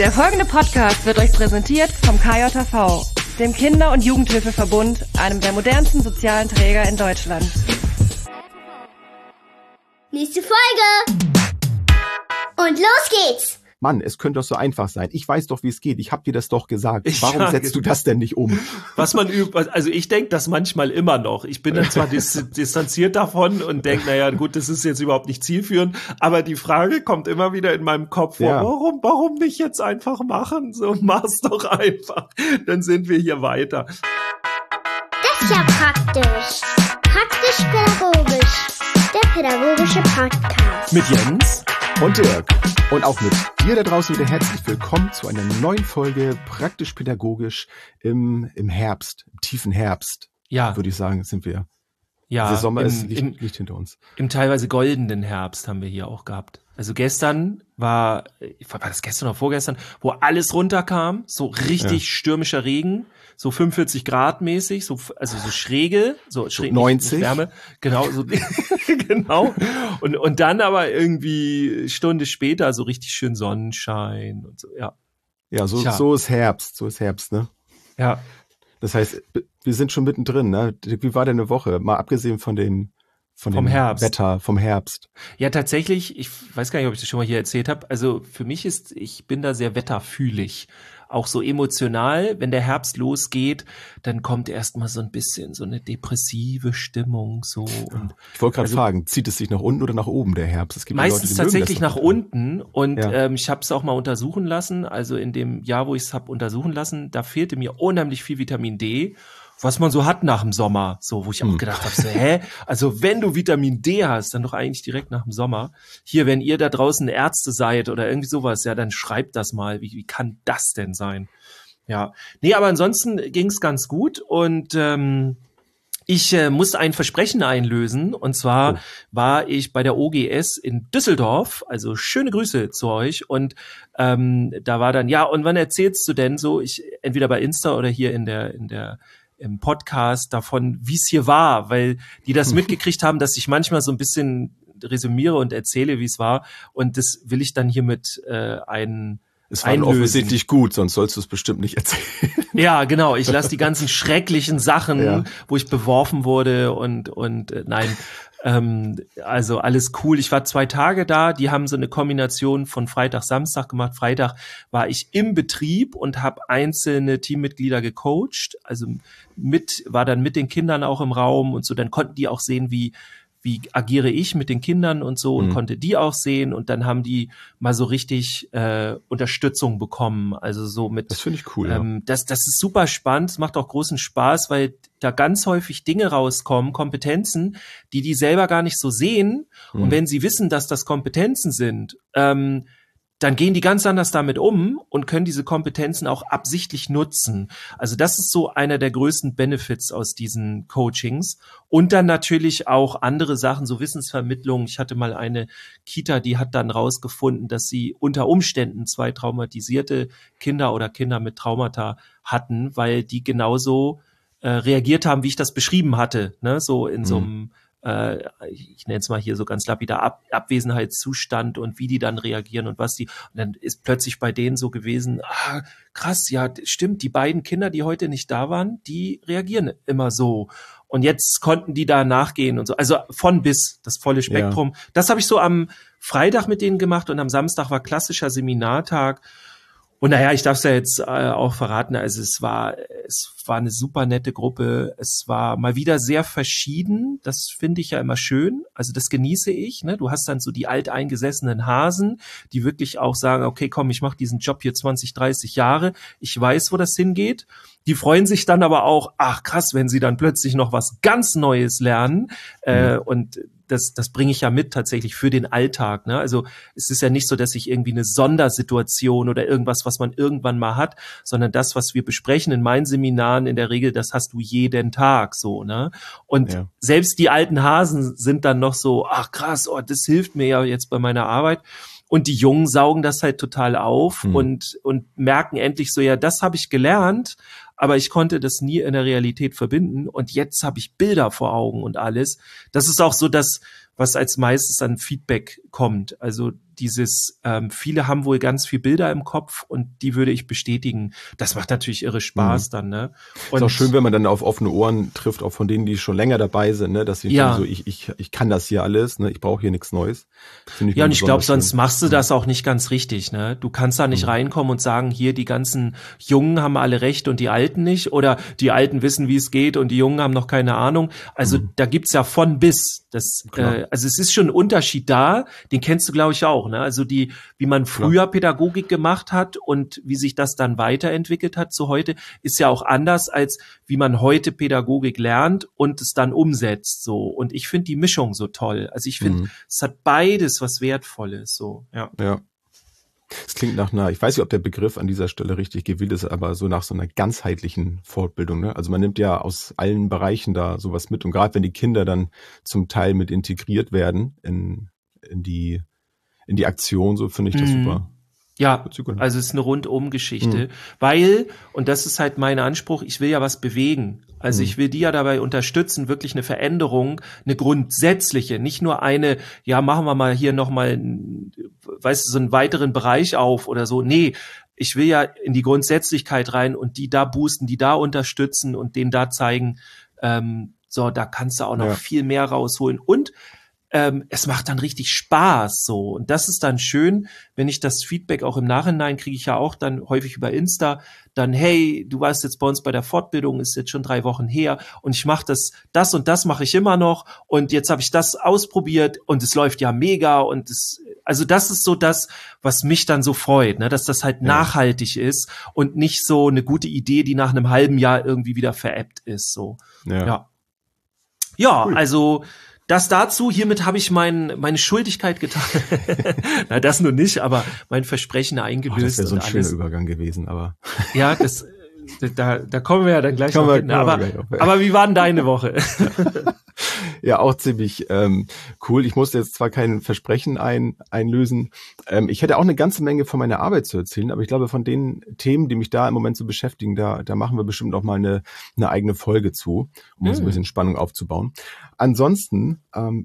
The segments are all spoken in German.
Der folgende Podcast wird euch präsentiert vom KJV, dem Kinder- und Jugendhilfeverbund, einem der modernsten sozialen Träger in Deutschland. Nächste Folge! Und los geht's! Mann, es könnte doch so einfach sein. Ich weiß doch, wie es geht. Ich hab dir das doch gesagt. Warum setzt du das denn nicht um? Was man also ich denke das manchmal immer noch. Ich bin dann zwar distanziert davon und denke, naja, gut, das ist jetzt überhaupt nicht zielführend, aber die Frage kommt immer wieder in meinem Kopf vor, warum nicht jetzt einfach machen? So, mach's doch einfach. Dann sind wir hier weiter. Das ist ja praktisch. Praktisch-pädagogisch. Der pädagogische Podcast. Mit Jens und Dirk. Und auch mit dir da draußen wieder herzlich willkommen zu einer neuen Folge Praktisch-pädagogisch im Herbst, im tiefen Herbst. Ja. Würde ich sagen, sind wir. Ja. Der Sommer liegt hinter uns. Im teilweise goldenen Herbst haben wir hier auch gehabt. Also gestern war das gestern oder vorgestern, wo alles runterkam, so richtig stürmischer Regen, so 45 Grad mäßig, also so schräge, so schräg, 90 nicht Wärme, genau, so genau. Und dann aber irgendwie Stunde später so richtig schön Sonnenschein und so, ja. Ja, so ist Herbst, ne? Ja. Das heißt, wir sind schon mittendrin, ne? Wie war denn eine Woche? Mal abgesehen vom Herbst. Wetter, vom Herbst. Ja, tatsächlich, ich weiß gar nicht, ob ich das schon mal hier erzählt habe, also für mich ich bin da sehr wetterfühlig, auch so emotional, wenn der Herbst losgeht, dann kommt erstmal so ein bisschen so eine depressive Stimmung, so. Und ich wollte gerade fragen, zieht es sich nach unten oder nach oben, der Herbst? Es gibt meistens Leute, tatsächlich nach unten und ich habe es auch mal untersuchen lassen, also in dem Jahr, wo ich es habe untersuchen lassen, da fehlte mir unheimlich viel Vitamin D, was man so hat nach dem Sommer, so, wo ich auch gedacht habe, so, also wenn du Vitamin D hast, dann doch eigentlich direkt nach dem Sommer. Hier, wenn ihr da draußen Ärzte seid oder irgendwie sowas, ja, dann schreibt das mal, wie kann das denn sein? Ja, nee, aber ansonsten ging's ganz gut und ich musste ein Versprechen einlösen und zwar war ich bei der OGS in Düsseldorf, also schöne Grüße zu euch und da war dann, ja, und wann erzählst du denn so, entweder bei Insta oder hier im Podcast davon, wie es hier war, weil die das mitgekriegt haben, dass ich manchmal so ein bisschen resümiere und erzähle, wie es war und das will ich dann hiermit es war offensichtlich gut, sonst sollst du es bestimmt nicht erzählen. Ja, genau. Ich lasse die ganzen schrecklichen Sachen, wo ich beworfen wurde und nein, also alles cool. Ich war 2 Tage da. Die haben so eine Kombination von Freitag, Samstag gemacht. Freitag war ich im Betrieb und habe einzelne Teammitglieder gecoacht. Also war dann mit den Kindern auch im Raum und so. Dann konnten die auch sehen, wie agiere ich mit den Kindern und so und konnte die auch sehen und dann haben die mal so richtig Unterstützung bekommen, also so mit. Das finde ich cool. Das ist super spannend, es macht auch großen Spaß, weil da ganz häufig Dinge rauskommen, Kompetenzen, die selber gar nicht so sehen und wenn sie wissen, dass das Kompetenzen sind, dann gehen die ganz anders damit um und können diese Kompetenzen auch absichtlich nutzen. Also das ist so einer der größten Benefits aus diesen Coachings. Und dann natürlich auch andere Sachen, so Wissensvermittlung. Ich hatte mal eine Kita, die hat dann rausgefunden, dass sie unter Umständen 2 traumatisierte Kinder oder Kinder mit Traumata hatten, weil die genauso reagiert haben, wie ich das beschrieben hatte, ne? So in so einem ich nenne es mal hier so ganz lapidar Abwesenheitszustand und wie die dann reagieren und was und dann ist plötzlich bei denen so gewesen, krass, ja, stimmt, die beiden Kinder, die heute nicht da waren, die reagieren immer so. Und jetzt konnten die da nachgehen und so. Also von bis, das volle Spektrum. Ja. Das habe ich so am Freitag mit denen gemacht und am Samstag war klassischer Seminartag. Und naja, ich darf es ja jetzt auch verraten, also es war eine super nette Gruppe, es war mal wieder sehr verschieden, das finde ich ja immer schön, also das genieße ich, ne? Du hast dann so die alteingesessenen Hasen, die wirklich auch sagen, okay, komm, ich mache diesen Job hier 20, 30 Jahre, ich weiß, wo das hingeht. Die freuen sich dann aber auch, ach krass, wenn sie dann plötzlich noch was ganz Neues lernen und das bringe ich ja mit tatsächlich für den Alltag, ne? Also es ist ja nicht so, dass ich irgendwie eine Sondersituation oder irgendwas, was man irgendwann mal hat, sondern das, was wir besprechen in meinen Seminaren in der Regel, das hast du jeden Tag so, ne? Und selbst die alten Hasen sind dann noch so, ach krass, das hilft mir ja jetzt bei meiner Arbeit. Und die Jungen saugen das halt total auf und merken endlich so, ja, das habe ich gelernt, aber ich konnte das nie in der Realität verbinden und jetzt habe ich Bilder vor Augen und alles. Das ist auch so das, was als meistes an Feedback kommt. Also dieses, viele haben wohl ganz viel Bilder im Kopf und die würde ich bestätigen. Das macht natürlich irre Spaß dann, ne? Und ist auch schön, wenn man dann auf offene Ohren trifft, auch von denen, die schon länger dabei sind, ne? Dass sie so, ich kann das hier alles, ne? Ich brauche hier nichts Neues. Ja, und ich glaube, sonst machst du das auch nicht ganz richtig, ne? Du kannst da nicht reinkommen und sagen, hier, die ganzen Jungen haben alle recht und die Alten nicht, oder die Alten wissen, wie es geht und die Jungen haben noch keine Ahnung. Also da gibt's ja von bis. Also es ist schon ein Unterschied da, den kennst du, glaube ich, auch, ne? Also wie man früher Pädagogik gemacht hat und wie sich das dann weiterentwickelt hat zu heute, ist ja auch anders, als wie man heute Pädagogik lernt und es dann umsetzt, so. Und ich finde die Mischung so toll. Also ich finde, es hat beides was Wertvolles, so, ja. Ja. Es klingt nach ich weiß nicht, ob der Begriff an dieser Stelle richtig gewählt ist, aber so nach so einer ganzheitlichen Fortbildung, ne? Also man nimmt ja aus allen Bereichen da sowas mit, und gerade wenn die Kinder dann zum Teil mit integriert werden in die Aktion, so finde ich das super. Ja, also es ist eine Rundum-Geschichte, weil, und das ist halt mein Anspruch, ich will ja was bewegen. Also ich will die ja dabei unterstützen, wirklich eine Veränderung, eine grundsätzliche, nicht nur eine, ja, machen wir mal hier nochmal, weißt du, so einen weiteren Bereich auf oder so. Nee, ich will ja in die Grundsätzlichkeit rein und die da boosten, die da unterstützen und denen da zeigen, so, da kannst du auch noch viel mehr rausholen. Und es macht dann richtig Spaß, so. Und das ist dann schön, wenn ich das Feedback auch im Nachhinein kriege, ich ja auch dann häufig über Insta, dann, hey, du warst jetzt bei uns bei der Fortbildung, ist jetzt schon 3 Wochen her und ich mache das und das mache ich immer noch und jetzt habe ich das ausprobiert und es läuft ja mega und also das ist so das, was mich dann so freut, ne, dass das halt nachhaltig ist und nicht so eine gute Idee, die nach einem halben Jahr irgendwie wieder veräppt ist, so. Ja, cool. Also das dazu, hiermit habe ich meine Schuldigkeit getan. Na, das nur nicht, aber mein Versprechen eingelöst. Das wäre so ein schöner Übergang gewesen, aber. Ja, da kommen wir ja dann gleich noch hin. Aber wie war denn deine Woche? Ja, auch ziemlich cool. Ich musste jetzt zwar kein Versprechen einlösen. Ich hätte auch eine ganze Menge von meiner Arbeit zu erzählen, aber ich glaube, von den Themen, die mich da im Moment so beschäftigen, da machen wir bestimmt auch mal eine eigene Folge zu, um uns ein bisschen Spannung aufzubauen. Ansonsten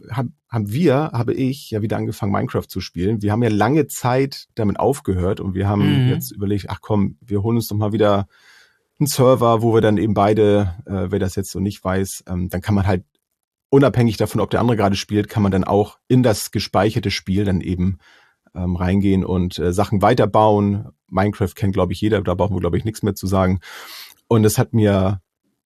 habe ich ja wieder angefangen, Minecraft zu spielen. Wir haben ja lange Zeit damit aufgehört und wir haben jetzt überlegt, ach komm, wir holen uns doch mal wieder einen Server, wo wir dann eben beide, wer das jetzt so nicht weiß, dann kann man halt unabhängig davon, ob der andere gerade spielt, kann man dann auch in das gespeicherte Spiel dann eben reingehen und Sachen weiterbauen. Minecraft kennt, glaube ich, jeder, da brauchen wir, glaube ich, nichts mehr zu sagen. Und es hat mir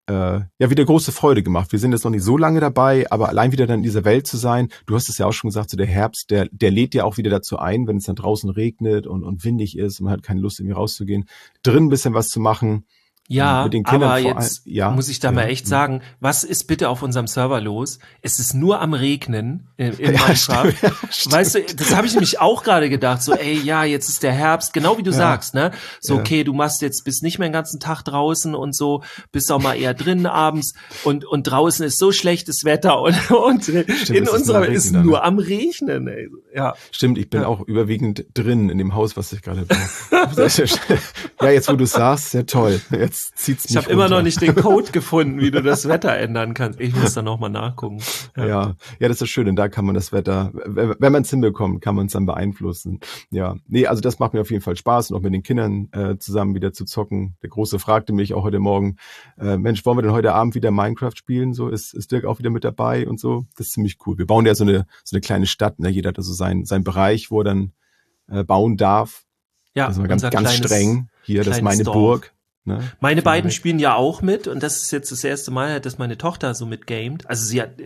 wieder große Freude gemacht. Wir sind jetzt noch nicht so lange dabei, aber allein wieder dann in dieser Welt zu sein, du hast es ja auch schon gesagt, so der Herbst, der lädt ja auch wieder dazu ein, wenn es dann draußen regnet und windig ist und man hat keine Lust, irgendwie rauszugehen, drin ein bisschen was zu machen. Ja, mit den Kindern aber jetzt muss ich da mal echt sagen, was ist bitte auf unserem Server los? Es ist nur am Regnen in Minecraft. Stimmt. Weißt du, das habe ich nämlich auch gerade gedacht, so ey, ja, jetzt ist der Herbst, genau wie du sagst, ne? So, okay, du bist nicht mehr den ganzen Tag draußen und so, bist auch mal eher drinnen abends und draußen ist so schlechtes Wetter und stimmt, in unserer ist nur am Regnen, ey. Ja. Stimmt, ich bin auch überwiegend drin in dem Haus, was ich gerade baue. Ja, jetzt wo du sagst, sehr toll. Jetzt zieht's mich Ich habe immer noch nicht den Code gefunden, wie du das Wetter ändern kannst. Ich muss da nochmal nachgucken. Ja, das ist schön, denn da kann man das Wetter, wenn man es hinbekommt, kann man es dann beeinflussen. Ja, nee, also das macht mir auf jeden Fall Spaß und auch mit den Kindern zusammen wieder zu zocken. Der Große fragte mich auch heute Morgen, Mensch, wollen wir denn heute Abend wieder Minecraft spielen? So ist Dirk auch wieder mit dabei und so. Das ist ziemlich cool. Wir bauen ja so eine kleine Stadt, ne? Jeder hat also seinen Bereich, wo er dann bauen darf. Ja, das ist ganz streng. Hier, das ist meine Dorf. Burg. Ne? Meine beiden spielen ja auch mit und das ist jetzt das erste Mal, dass meine Tochter so mitgamet. Also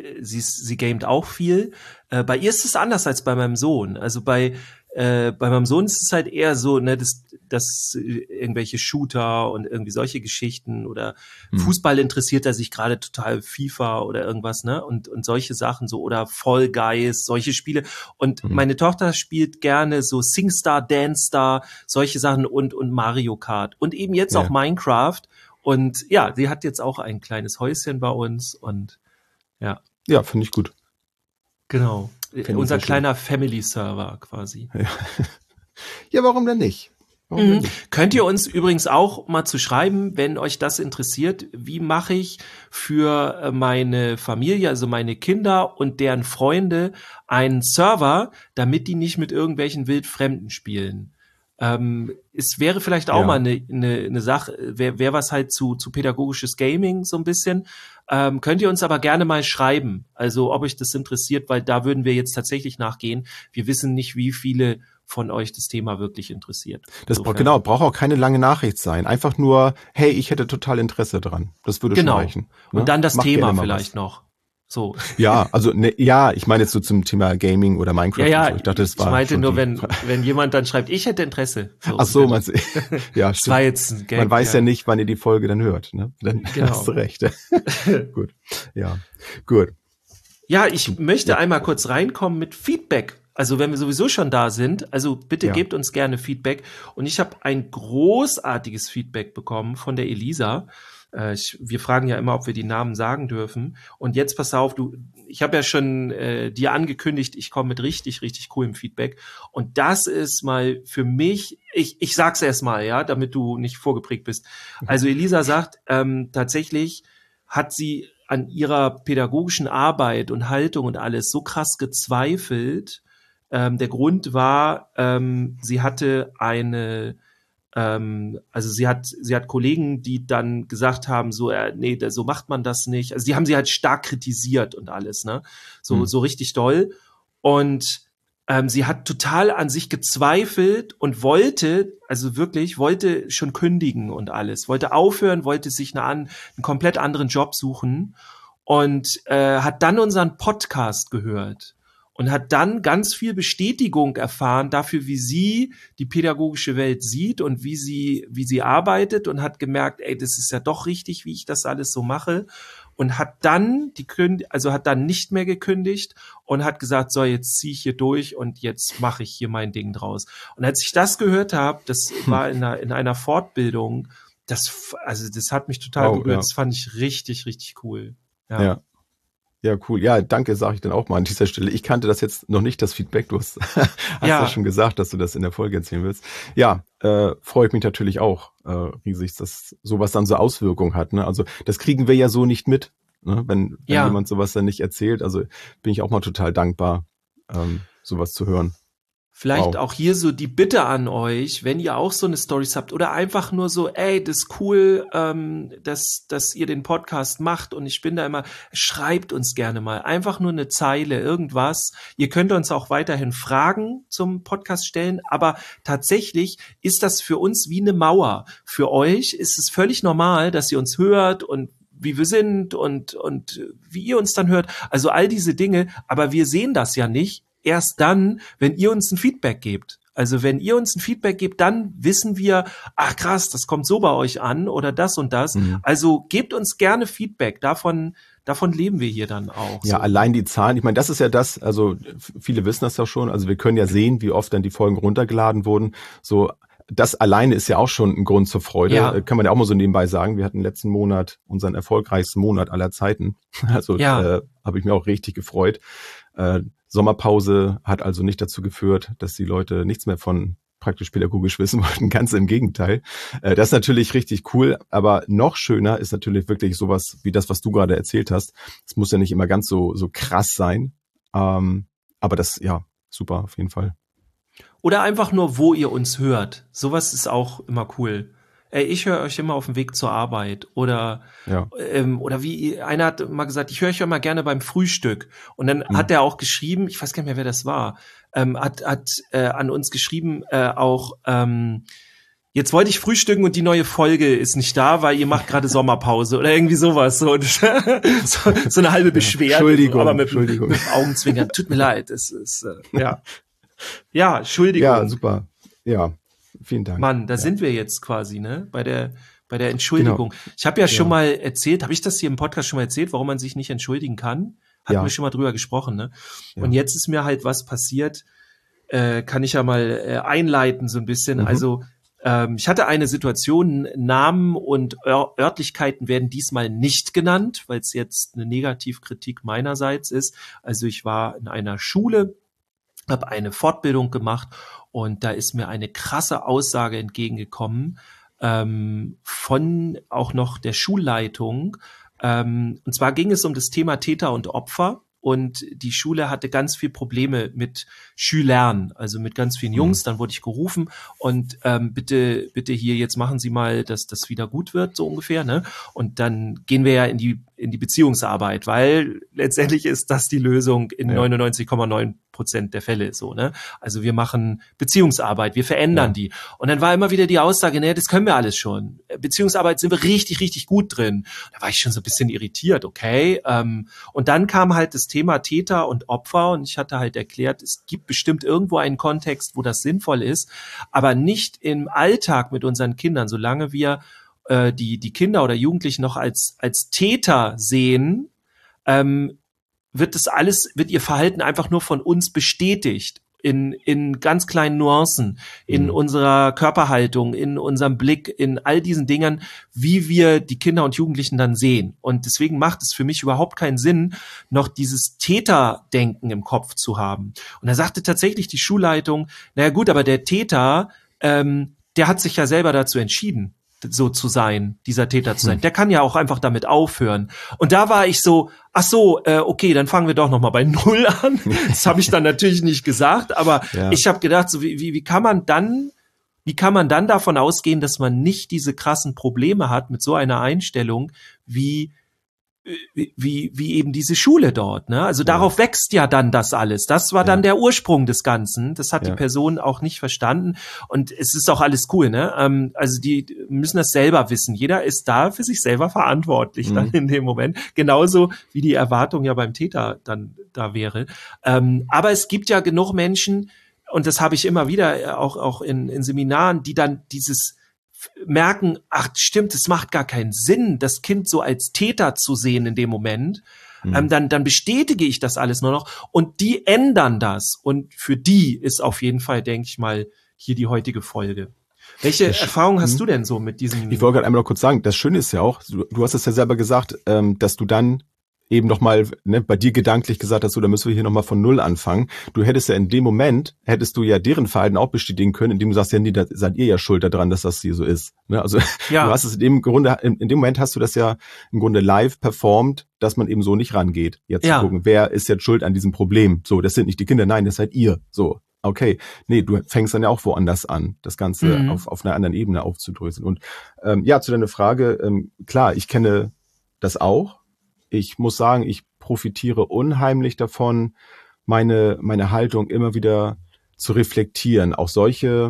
sie gamet auch viel. Bei ihr ist es anders als bei meinem Sohn. Also bei meinem Sohn ist es halt eher so, ne, dass irgendwelche Shooter und irgendwie solche Geschichten oder Fußball interessiert er sich gerade total, FIFA oder irgendwas, ne, und solche Sachen so oder Fall Guys, solche Spiele. Und meine Tochter spielt gerne so SingStar, DanceStar, solche Sachen und Mario Kart und eben jetzt auch Minecraft. Und ja, sie hat jetzt auch ein kleines Häuschen bei uns und ja. Ja, finde ich gut. Genau. Unser kleiner Family-Server quasi. Ja, warum denn nicht? Könnt ihr uns übrigens auch mal zu schreiben, wenn euch das interessiert, wie mache ich für meine Familie, also meine Kinder und deren Freunde einen Server, damit die nicht mit irgendwelchen Wildfremden spielen. Es wäre vielleicht auch mal eine Sache, wär was halt zu pädagogisches Gaming so ein bisschen. Könnt ihr uns aber gerne mal schreiben, also ob euch das interessiert, weil da würden wir jetzt tatsächlich nachgehen. Wir wissen nicht, wie viele von euch das Thema wirklich interessiert. Das braucht auch keine lange Nachricht sein. Einfach nur, hey, ich hätte total Interesse dran. Das würde schon reichen. Ne? Und dann das Thema vielleicht noch. So. Ja, also ich meine jetzt so zum Thema Gaming oder Minecraft. Ja, so. Ich dachte, das war ich meinte nur, wenn jemand dann schreibt, ich hätte Interesse. So, ach so, meinst du? Ja, das war jetzt ein Gag, man weiß ja nicht, wann ihr die Folge dann hört. Ne? Dann hast du recht. Gut. Ja, gut. Ja, ich möchte einmal kurz reinkommen mit Feedback. Also wenn wir sowieso schon da sind, also bitte gebt uns gerne Feedback. Und ich habe ein großartiges Feedback bekommen von der Elisa. Wir fragen ja immer, ob wir die Namen sagen dürfen. Und jetzt pass auf, ich habe ja schon dir angekündigt, ich komme mit richtig, richtig coolem Feedback. Und das ist mal für mich, ich sag's erst mal, ja, damit du nicht vorgeprägt bist. Also Elisa sagt, tatsächlich hat sie an ihrer pädagogischen Arbeit und Haltung und alles so krass gezweifelt. Der Grund war, sie hatte sie hat Kollegen, die dann gesagt haben, so, nee, so macht man das nicht. Also die haben sie halt stark kritisiert und alles, ne? So richtig doll. Und sie hat total an sich gezweifelt und wollte schon kündigen und alles. Wollte aufhören, wollte sich einen komplett anderen Job suchen und hat dann unseren Podcast gehört. Und hat dann ganz viel Bestätigung erfahren dafür, wie sie die pädagogische Welt sieht und wie sie arbeitet und hat gemerkt, ey, das ist ja doch richtig, wie ich das alles so mache. Und hat dann nicht mehr gekündigt und hat gesagt, so, jetzt ziehe ich hier durch und jetzt mache ich hier mein Ding draus. Und als ich das gehört habe, das war in einer Fortbildung, das hat mich total berührt. Ja. Das fand ich richtig, richtig cool. Ja. Ja, cool. Ja, danke, sage ich dann auch mal an dieser Stelle. Ich kannte das jetzt noch nicht, das Feedback. Du hast ja schon gesagt, dass du das in der Folge erzählen willst. Ja, freue ich mich natürlich auch riesig, dass sowas dann so Auswirkungen hat. Ne? Also das kriegen wir ja so nicht mit, ne? Wenn jemand sowas dann nicht erzählt. Also bin ich auch mal total dankbar, sowas zu hören. Vielleicht auch hier so die Bitte an euch, wenn ihr auch so eine Storys habt oder einfach nur so, ey, das ist cool, dass ihr den Podcast macht und ich bin da immer, schreibt uns gerne mal, einfach nur eine Zeile, irgendwas. Ihr könnt uns auch weiterhin Fragen zum Podcast stellen, aber tatsächlich ist das für uns wie eine Mauer. Für euch ist es völlig normal, dass ihr uns hört und wie wir sind und wie ihr uns dann hört. Also all diese Dinge, aber wir sehen das ja nicht. Erst dann, wenn ihr uns ein Feedback gebt. Also wenn ihr uns ein Feedback gebt, dann wissen wir, ach krass, das kommt so bei euch an oder das und das. Mhm. Also gebt uns gerne Feedback. Davon leben wir hier dann auch. Ja, so. Allein die Zahlen. Ich meine, das ist ja das, also viele wissen das ja schon. Also wir können ja sehen, wie oft dann die Folgen runtergeladen wurden. So, das alleine ist ja auch schon ein Grund zur Freude. Ja. Kann man ja auch mal so nebenbei sagen. Wir hatten letzten Monat unseren erfolgreichsten Monat aller Zeiten. Also habe ich mir auch richtig gefreut. Sommerpause hat also nicht dazu geführt, dass die Leute nichts mehr von praktisch pädagogisch wissen wollten. Ganz im Gegenteil. Das ist natürlich richtig cool, aber noch schöner ist natürlich wirklich sowas wie das, was du gerade erzählt hast. Es muss ja nicht immer ganz so krass sein, aber das, ja, super auf jeden Fall. Oder einfach nur, wo ihr uns hört. Sowas ist auch immer cool. Ich höre euch immer auf dem Weg zur Arbeit oder wie einer hat mal gesagt, ich höre euch immer gerne beim Frühstück und dann hat er auch geschrieben, ich weiß gar nicht mehr, wer das war, hat an uns geschrieben jetzt wollte ich frühstücken und die neue Folge ist nicht da, weil ihr macht gerade Sommerpause oder irgendwie sowas. So eine halbe Beschwerde. Entschuldigung, aber mit Augenzwinkern. Tut mir leid. Es ist, Ja, Entschuldigung. Ja, super. Ja, vielen Dank. Mann, da sind wir jetzt quasi, ne? Bei der Entschuldigung. Genau. Ich habe ja schon mal erzählt, habe ich das hier im Podcast schon mal erzählt, warum man sich nicht entschuldigen kann? Hatten wir schon mal drüber gesprochen, ne? Ja. Und jetzt ist mir halt was passiert, kann ich ja mal einleiten so ein bisschen. Mhm. Also ich hatte eine Situation, Namen und Örtlichkeiten werden diesmal nicht genannt, weil es jetzt eine Negativkritik meinerseits ist. Also ich war in einer Schule, habe eine Fortbildung gemacht und da ist mir eine krasse Aussage entgegengekommen von auch noch der Schulleitung. Und zwar ging es um das Thema Täter und Opfer. Und die Schule hatte ganz viel Probleme mit Schülern, also mit ganz vielen Jungs. Dann wurde ich gerufen und bitte hier, jetzt machen Sie mal, dass das wieder gut wird, so ungefähr. Ne? Und dann gehen wir ja in die Beziehungsarbeit, weil letztendlich ist das die Lösung in 99,9% der Fälle so. Ne? Also wir machen Beziehungsarbeit, wir verändern die. Und dann war immer wieder die Aussage, das können wir alles schon. Beziehungsarbeit sind wir richtig, richtig gut drin. Da war ich schon so ein bisschen irritiert, okay. Und dann kam halt das Thema Täter und Opfer und ich hatte halt erklärt, es gibt bestimmt irgendwo einen Kontext, wo das sinnvoll ist, aber nicht im Alltag mit unseren Kindern, solange wir die Kinder oder Jugendlichen noch als Täter sehen, wird ihr Verhalten einfach nur von uns bestätigt. In ganz kleinen Nuancen, in unserer Körperhaltung, in unserem Blick, in all diesen Dingen, wie wir die Kinder und Jugendlichen dann sehen. Und deswegen macht es für mich überhaupt keinen Sinn, noch dieses Täterdenken im Kopf zu haben. Und da sagte tatsächlich die Schulleitung, naja gut, aber der Täter, der hat sich ja selber dazu entschieden, so zu sein, dieser Täter zu sein. Der kann ja auch einfach damit aufhören. Und da war ich so, okay, dann fangen wir doch noch mal bei Null an. Das habe ich dann natürlich nicht gesagt, aber ich habe gedacht, so wie kann man dann davon ausgehen, dass man nicht diese krassen Probleme hat mit so einer Einstellung wie eben diese Schule dort, ne? Also darauf wächst ja dann das alles. Das war dann der Ursprung des Ganzen. Das hat die Person auch nicht verstanden. Und es ist auch alles cool, ne? Also die müssen das selber wissen. Jeder ist da für sich selber verantwortlich dann in dem Moment. Genauso wie die Erwartung ja beim Täter dann da wäre. Aber es gibt ja genug Menschen, und das habe ich immer wieder auch in Seminaren, die dann dieses merken, ach stimmt, es macht gar keinen Sinn, das Kind so als Täter zu sehen in dem Moment, dann bestätige ich das alles nur noch und die ändern das und für die ist auf jeden Fall, denke ich mal, hier die heutige Folge. Welche Erfahrung hast du denn so mit diesem? Ich wollte gerade einmal noch kurz sagen, das Schöne ist ja auch, du hast es ja selber gesagt, dass du dann eben nochmal bei dir gedanklich gesagt hast, so, da müssen wir hier nochmal von Null anfangen. Du hättest ja in dem Moment, hättest du ja deren Verhalten auch bestätigen können, indem du sagst, ja, nee, da seid ihr ja schuld daran, dass das hier so ist. Ne? Also du hast es in dem Moment hast du das ja im Grunde live performt, dass man eben so nicht rangeht. Jetzt zu gucken, wer ist jetzt schuld an diesem Problem? So, das sind nicht die Kinder, nein, das seid ihr. So, okay. Nee, du fängst dann ja auch woanders an, das Ganze auf einer anderen Ebene aufzudröseln. Und zu deiner Frage, klar, ich kenne das auch. Ich muss sagen, ich profitiere unheimlich davon, meine Haltung immer wieder zu reflektieren. Auch solche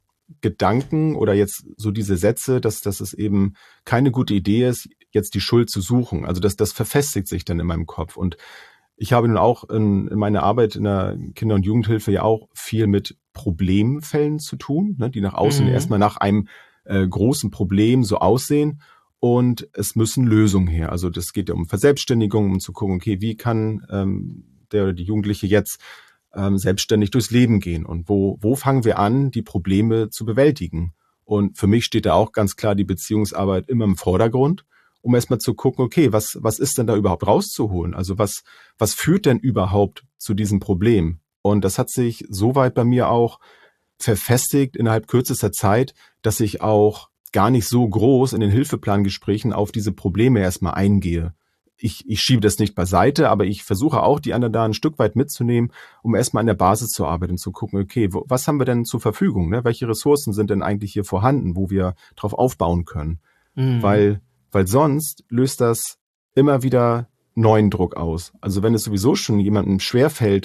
Gedanken oder jetzt so diese Sätze, dass es eben keine gute Idee ist, jetzt die Schuld zu suchen. Also das verfestigt sich dann in meinem Kopf. Und ich habe nun auch in meiner Arbeit in der Kinder- und Jugendhilfe ja auch viel mit Problemfällen zu tun, ne, die nach außen erstmal nach einem großen Problem so aussehen. Und es müssen Lösungen her. Also das geht ja um Verselbstständigung, um zu gucken, okay, wie kann der oder die Jugendliche jetzt selbstständig durchs Leben gehen? Und wo fangen wir an, die Probleme zu bewältigen? Und für mich steht da auch ganz klar die Beziehungsarbeit immer im Vordergrund, um erstmal zu gucken, okay, was ist denn da überhaupt rauszuholen? Also was führt denn überhaupt zu diesem Problem? Und das hat sich soweit bei mir auch verfestigt innerhalb kürzester Zeit, dass ich auch gar nicht so groß in den Hilfeplangesprächen auf diese Probleme erstmal eingehe. Ich schiebe das nicht beiseite, aber ich versuche auch, die anderen da ein Stück weit mitzunehmen, um erstmal an der Basis zu arbeiten, zu gucken, okay, was haben wir denn zur Verfügung? Ne? Welche Ressourcen sind denn eigentlich hier vorhanden, wo wir drauf aufbauen können? Weil sonst löst das immer wieder neuen Druck aus. Also wenn es sowieso schon jemandem schwerfällt,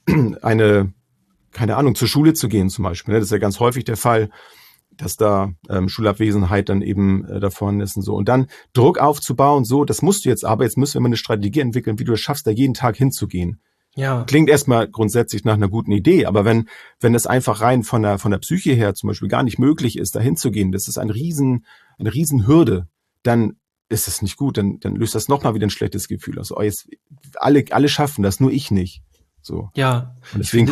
keine Ahnung, zur Schule zu gehen zum Beispiel, ne? Das ist ja ganz häufig der Fall, dass da Schulabwesenheit dann eben davon ist und so. Und dann Druck aufzubauen, so, das musst du jetzt müssen wir mal eine Strategie entwickeln, wie du es schaffst, da jeden Tag hinzugehen. Ja. Klingt erstmal grundsätzlich nach einer guten Idee, aber wenn es einfach rein von der Psyche her zum Beispiel gar nicht möglich ist, da hinzugehen, das ist eine riesen Hürde, dann ist es nicht gut, dann löst das nochmal wieder ein schlechtes Gefühl aus. Jetzt alle schaffen das, nur ich nicht. So. Ja, und deswegen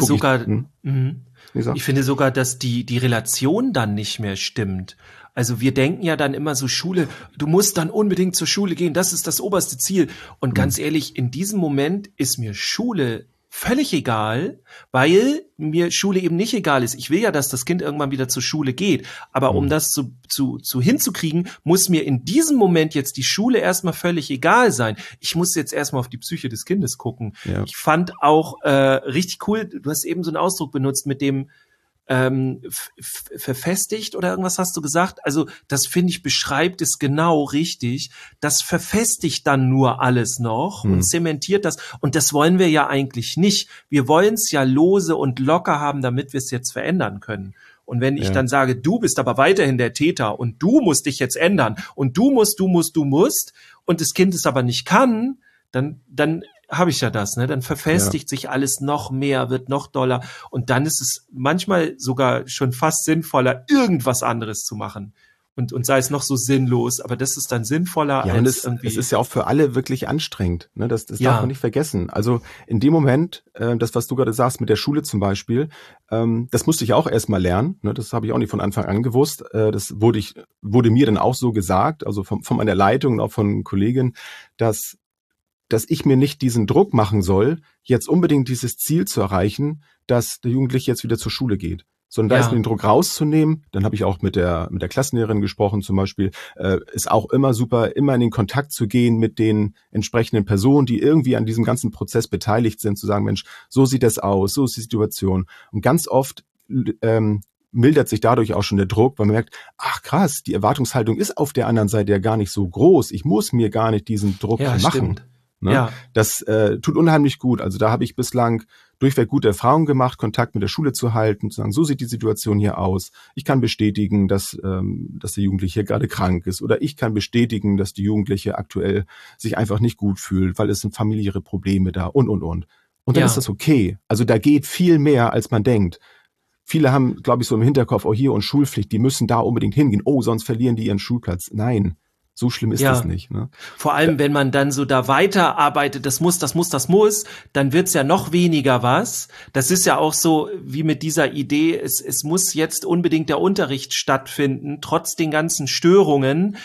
ich finde sogar, dass die Relation dann nicht mehr stimmt. Also wir denken ja dann immer so, Schule, du musst dann unbedingt zur Schule gehen, das ist das oberste Ziel. Und ganz ehrlich, in diesem Moment ist mir Schule völlig egal, weil mir Schule eben nicht egal ist. Ich will ja, dass das Kind irgendwann wieder zur Schule geht. Aber um das zu hinzukriegen, muss mir in diesem Moment jetzt die Schule erstmal völlig egal sein. Ich muss jetzt erstmal auf die Psyche des Kindes gucken. Ja. Ich fand auch richtig cool, du hast eben so einen Ausdruck benutzt mit dem verfestigt oder irgendwas hast du gesagt. Also das, finde ich, beschreibt es genau richtig. Das verfestigt dann nur alles noch und zementiert das. Und das wollen wir ja eigentlich nicht. Wir wollen es ja lose und locker haben, damit wir es jetzt verändern können. Und wenn ich dann sage, du bist aber weiterhin der Täter und du musst dich jetzt ändern und du musst und das Kind es aber nicht kann, dann habe ich ja das, ne? Dann verfestigt sich alles noch mehr, wird noch doller und dann ist es manchmal sogar schon fast sinnvoller, irgendwas anderes zu machen. Und sei es noch so sinnlos, aber das ist dann sinnvoller als irgendwie. Es ist ja auch für alle wirklich anstrengend, ne? Das darf man nicht vergessen. Also in dem Moment, das, was du gerade sagst mit der Schule zum Beispiel, das musste ich auch erstmal lernen, ne? Das habe ich auch nicht von Anfang an gewusst. Das wurde mir dann auch so gesagt, also von meiner Leitung und auch von Kollegen, dass ich mir nicht diesen Druck machen soll, jetzt unbedingt dieses Ziel zu erreichen, dass der Jugendliche jetzt wieder zur Schule geht. Sondern da ist mir den Druck rauszunehmen. Dann habe ich auch mit der Klassenlehrerin gesprochen zum Beispiel. Ist auch immer super, immer in den Kontakt zu gehen mit den entsprechenden Personen, die irgendwie an diesem ganzen Prozess beteiligt sind, zu sagen, Mensch, so sieht das aus, so ist die Situation. Und ganz oft mildert sich dadurch auch schon der Druck, weil man merkt, ach krass, die Erwartungshaltung ist auf der anderen Seite ja gar nicht so groß. Ich muss mir gar nicht diesen Druck machen. Stimmt. Ne? Ja. Das tut unheimlich gut. Also da habe ich bislang durchweg gute Erfahrungen gemacht, Kontakt mit der Schule zu halten, zu sagen, so sieht die Situation hier aus. Ich kann bestätigen, dass der Jugendliche gerade krank ist. Oder ich kann bestätigen, dass die Jugendliche aktuell sich einfach nicht gut fühlt, weil es sind familiäre Probleme da und. Und dann ist das okay. Also da geht viel mehr, als man denkt. Viele haben, glaube ich, so im Hinterkopf, oh hier und Schulpflicht, die müssen da unbedingt hingehen. Oh, sonst verlieren die ihren Schulplatz. Nein. So schlimm ist das nicht. Ne? Vor allem, wenn man dann so da weiterarbeitet, das muss, dann wird's ja noch weniger was. Das ist ja auch so wie mit dieser Idee, es muss jetzt unbedingt der Unterricht stattfinden, trotz den ganzen Störungen.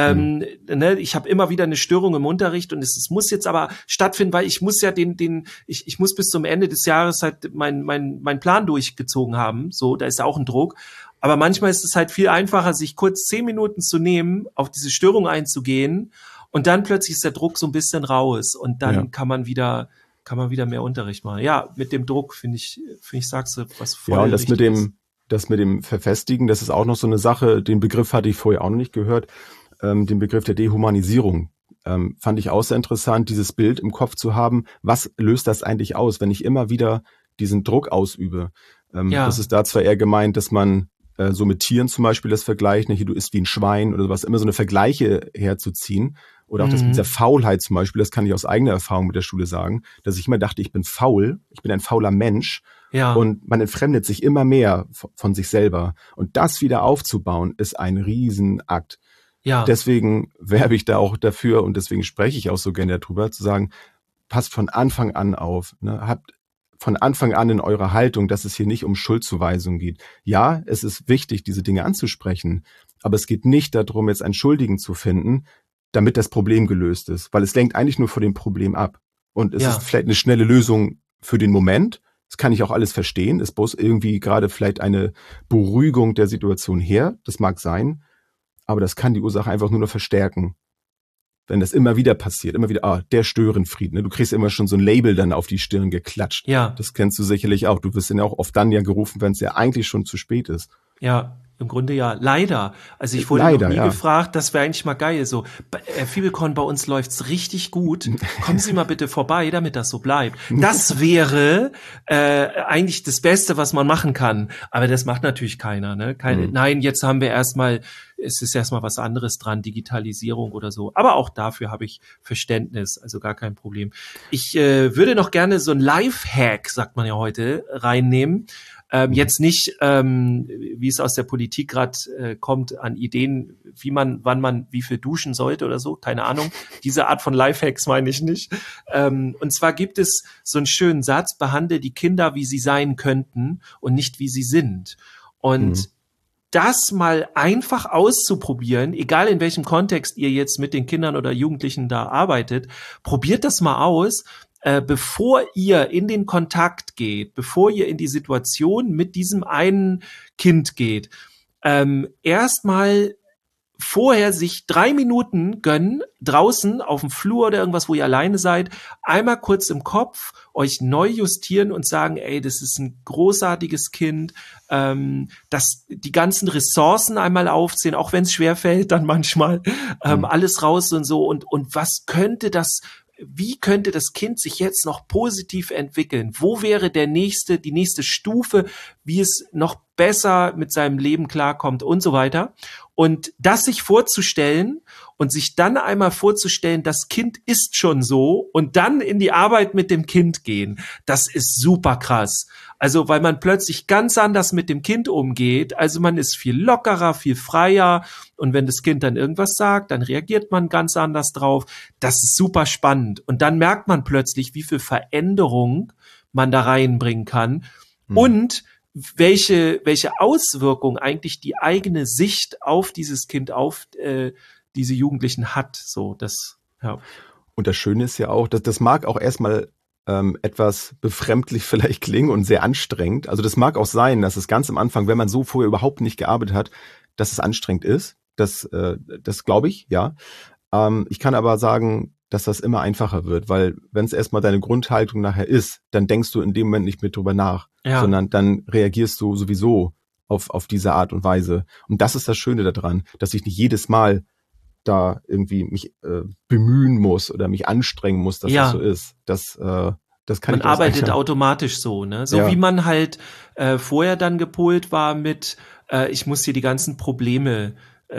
Ne, ich habe immer wieder eine Störung im Unterricht und es muss jetzt aber stattfinden, weil ich muss ja ich muss bis zum Ende des Jahres halt mein Plan durchgezogen haben. So, da ist ja auch ein Druck. Aber manchmal ist es halt viel einfacher, sich kurz 10 Minuten zu nehmen, auf diese Störung einzugehen und dann plötzlich ist der Druck so ein bisschen raus und dann kann man wieder mehr Unterricht machen. Ja, mit dem Druck finde ich, sagst du was voll. Ja, und das mit dem Verfestigen, das ist auch noch so eine Sache, den Begriff hatte ich vorher auch noch nicht gehört, den Begriff der Dehumanisierung. Fand ich auch sehr interessant, dieses Bild im Kopf zu haben. Was löst das eigentlich aus, wenn ich immer wieder diesen Druck ausübe? Das ist da zwar eher gemeint, dass man so mit Tieren zum Beispiel das Vergleich, ne, hier du isst wie ein Schwein oder sowas, immer so eine Vergleiche herzuziehen. Oder auch das mit dieser Faulheit zum Beispiel, das kann ich aus eigener Erfahrung mit der Schule sagen, dass ich immer dachte, ich bin faul, ich bin ein fauler Mensch. Ja. Und man entfremdet sich immer mehr von sich selber. Und das wieder aufzubauen, ist ein Riesenakt. Ja. Deswegen werbe ich da auch dafür und deswegen spreche ich auch so gerne darüber, zu sagen, passt von Anfang an auf, ne, habt von Anfang an in eurer Haltung, dass es hier nicht um Schuldzuweisung geht. Ja, es ist wichtig, diese Dinge anzusprechen, aber es geht nicht darum, jetzt einen Schuldigen zu finden, damit das Problem gelöst ist, weil es lenkt eigentlich nur von dem Problem ab. Und es ist vielleicht eine schnelle Lösung für den Moment. Das kann ich auch alles verstehen. Es muss irgendwie gerade vielleicht eine Beruhigung der Situation her. Das mag sein, aber das kann die Ursache einfach nur noch verstärken. Wenn das immer wieder passiert, immer wieder, der Störenfried, ne? Du kriegst immer schon so ein Label dann auf die Stirn geklatscht. Ja. Das kennst du sicherlich auch. Du wirst dann ja auch oft dann gerufen, wenn es ja eigentlich schon zu spät ist. Ja, im Grunde ja. Leider. Also ich wurde noch nie gefragt, das wäre eigentlich mal geil. So, Herr Fiebelkorn, bei uns läuft's richtig gut. Kommen Sie mal bitte vorbei, damit das so bleibt. Das wäre eigentlich das Beste, was man machen kann. Aber das macht natürlich keiner. Ne? Nein, jetzt haben wir es ist erstmal was anderes dran, Digitalisierung oder so. Aber auch dafür habe ich Verständnis, also gar kein Problem. Ich würde noch gerne so ein Lifehack, sagt man ja heute, reinnehmen. Jetzt nicht, wie es aus der Politik gerade kommt, an Ideen, wann man wie viel duschen sollte oder so, keine Ahnung. Diese Art von Lifehacks meine ich nicht. Und zwar gibt es so einen schönen Satz, behandle die Kinder, wie sie sein könnten und nicht wie sie sind. Und das mal einfach auszuprobieren, egal in welchem Kontext ihr jetzt mit den Kindern oder Jugendlichen da arbeitet, probiert das mal aus. bevor ihr in den Kontakt geht, bevor ihr in die Situation mit diesem einen Kind geht, erstmal vorher sich 3 Minuten gönnen, draußen auf dem Flur oder irgendwas, wo ihr alleine seid, einmal kurz im Kopf euch neu justieren und sagen, ey, das ist ein großartiges Kind, dass die ganzen Ressourcen einmal aufzählen, auch wenn es schwerfällt dann manchmal, alles raus und so und was könnte das, wie könnte das Kind sich jetzt noch positiv entwickeln? Wo wäre die nächste Stufe, wie es noch besser mit seinem Leben klarkommt und so weiter? Und das sich vorzustellen und sich dann einmal vorzustellen, das Kind ist schon so und dann in die Arbeit mit dem Kind gehen, das ist super krass. Also, weil man plötzlich ganz anders mit dem Kind umgeht. Also man ist viel lockerer, viel freier und wenn das Kind dann irgendwas sagt, dann reagiert man ganz anders drauf. Das ist super spannend. Und dann merkt man plötzlich, wie viel Veränderung man da reinbringen kann und welche Auswirkung eigentlich die eigene Sicht auf dieses Kind, auf diese Jugendlichen hat. So, das, ja. Und das Schöne ist ja auch, dass das mag auch erstmal etwas befremdlich vielleicht klingen und sehr anstrengend. Also das mag auch sein, dass es ganz am Anfang, wenn man so vorher überhaupt nicht gearbeitet hat, dass es anstrengend ist. Das glaube ich, ja. Ich kann aber sagen, dass das immer einfacher wird, weil wenn es erstmal deine Grundhaltung nachher ist, dann denkst du in dem Moment nicht mehr drüber nach, sondern dann reagierst du sowieso auf diese Art und Weise. Und das ist das Schöne daran, dass ich nicht jedes Mal da irgendwie mich bemühen muss oder mich anstrengen muss, dass das so ist. Das kann man arbeitet automatisch so, ne? So wie man halt vorher dann gepolt war mit ich muss hier die ganzen Probleme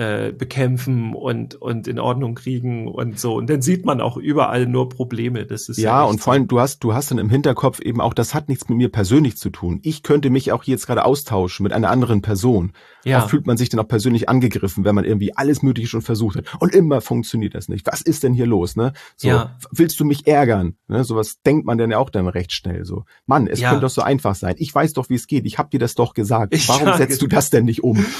bekämpfen und in Ordnung kriegen und so. Und dann sieht man auch überall nur Probleme. Das ist ja und vor allem, du hast dann im Hinterkopf eben auch, das hat nichts mit mir persönlich zu tun. Ich könnte mich auch jetzt gerade austauschen mit einer anderen Person. Ja. Oft fühlt man sich dann auch persönlich angegriffen, wenn man irgendwie alles Mögliche schon versucht hat. Und immer funktioniert das nicht. Was ist denn hier los, ne? So, willst du mich ärgern? Ne? Sowas denkt man dann ja auch dann recht schnell so. Mann, es könnte doch so einfach sein. Ich weiß doch, wie es geht. Ich habe dir das doch gesagt. Warum setzt du das denn nicht um?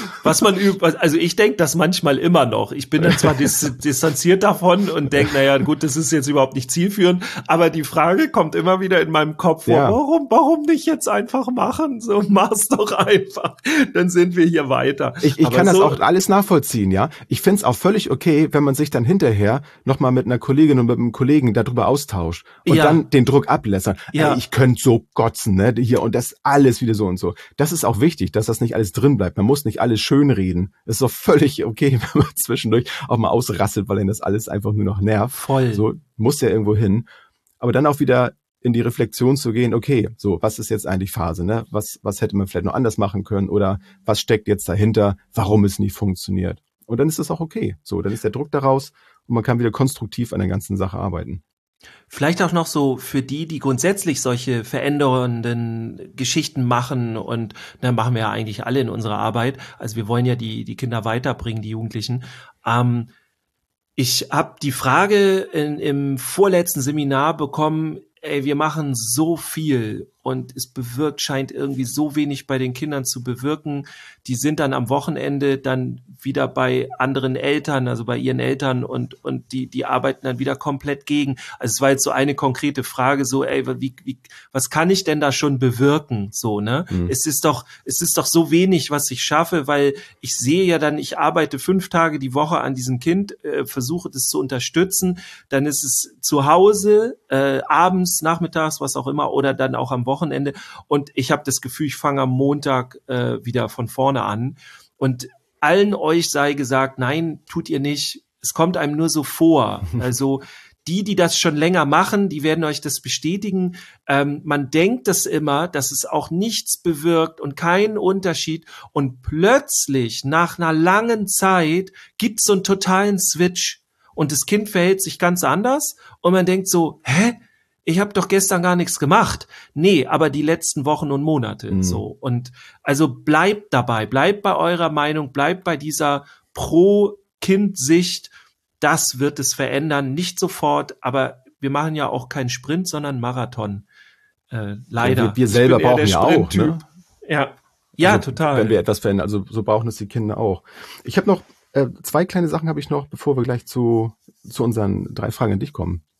Also ich denke das manchmal immer noch. Ich bin dann zwar distanziert davon und denke, naja, gut, das ist jetzt überhaupt nicht zielführend, aber die Frage kommt immer wieder in meinem Kopf vor, warum nicht jetzt einfach machen? So, mach's doch einfach. Dann sind wir hier weiter. Ich kann das auch alles nachvollziehen, ja. Ich find's auch völlig okay, wenn man sich dann hinterher nochmal mit einer Kollegin und mit einem Kollegen darüber austauscht und dann den Druck ablässern. Ey, ich könnte so kotzen, ne, hier und das alles wieder so und so. Das ist auch wichtig, dass das nicht alles drin bleibt. Man muss nicht alles schönreden. Das ist doch völlig okay, wenn man zwischendurch auch mal ausrasselt, weil ihn das alles einfach nur noch nervt. Voll. So, muss ja irgendwo hin. Aber dann auch wieder in die Reflexion zu gehen, okay, so, was ist jetzt eigentlich Phase, ne? Was hätte man vielleicht noch anders machen können oder was steckt jetzt dahinter, warum es nicht funktioniert? Und dann ist es auch okay. So, dann ist der Druck daraus und man kann wieder konstruktiv an der ganzen Sache arbeiten. Vielleicht auch noch so für die grundsätzlich solche verändernden Geschichten machen und dann machen wir ja eigentlich alle in unserer Arbeit. Also wir wollen ja die Kinder weiterbringen, die Jugendlichen. Ich habe die Frage im vorletzten Seminar bekommen, ey, wir machen so viel und es scheint irgendwie so wenig bei den Kindern zu bewirken. Die sind dann am Wochenende dann wieder bei anderen Eltern, also bei ihren Eltern und die arbeiten dann wieder komplett gegen. Also es war jetzt so eine konkrete Frage, so, ey, was kann ich denn da schon bewirken? So, ne? Es ist doch so wenig, was ich schaffe, weil ich sehe ja dann, ich arbeite 5 Tage die Woche an diesem Kind, versuche das zu unterstützen, dann ist es zu Hause, abends, nachmittags, was auch immer, oder dann auch am Wochenende und ich habe das Gefühl, ich fange am Montag wieder von vorne an und allen euch sei gesagt, nein, tut ihr nicht, es kommt einem nur so vor, also die das schon länger machen, die werden euch das bestätigen, man denkt das immer, dass es auch nichts bewirkt und keinen Unterschied und plötzlich nach einer langen Zeit gibt es so einen totalen Switch und das Kind verhält sich ganz anders und man denkt so, hä? Ich habe doch gestern gar nichts gemacht. Nee, aber die letzten Wochen und Monate so. Und also bleibt dabei, bleibt bei eurer Meinung, bleibt bei dieser Pro-Kind-Sicht. Das wird es verändern, nicht sofort, aber wir machen ja auch keinen Sprint, sondern Marathon. Leider. Ja, wir selber brauchen ja auch, ne? Ja, also, total. Wenn wir etwas verändern, also so brauchen es die Kinder auch. Ich habe noch 2 kleine Sachen habe ich noch, bevor wir gleich zu unseren 3 Fragen an dich kommen.